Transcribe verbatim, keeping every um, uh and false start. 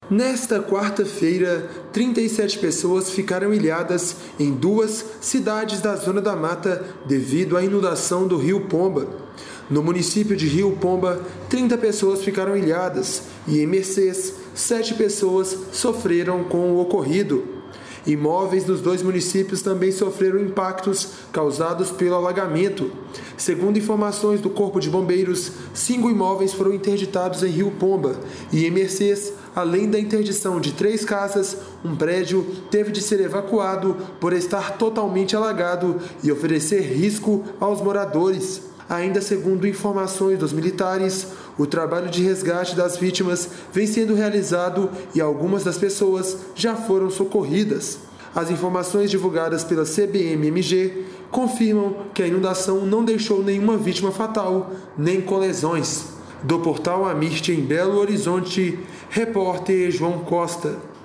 Nesta quarta-feira, trinta e sete pessoas ficaram ilhadas em duas cidades da Zona da Mata devido à inundação do Rio Pomba. No município de Rio Pomba, trinta pessoas ficaram ilhadas e em Mercês, sete pessoas sofreram com o ocorrido. Imóveis dos dois municípios também sofreram impactos causados pelo alagamento. Segundo informações do Corpo de Bombeiros, cinco imóveis foram interditados em Rio Pomba e em Mercês, além da interdição de três casas, um prédio teve de ser evacuado por estar totalmente alagado e oferecer risco aos moradores. Ainda segundo informações dos militares, o trabalho de resgate das vítimas vem sendo realizado e algumas das pessoas já foram socorridas. As informações divulgadas pela C B M M G confirmam que a inundação não deixou nenhuma vítima fatal, nem com lesões. Do portal Amirte em Belo Horizonte, repórter João Costa.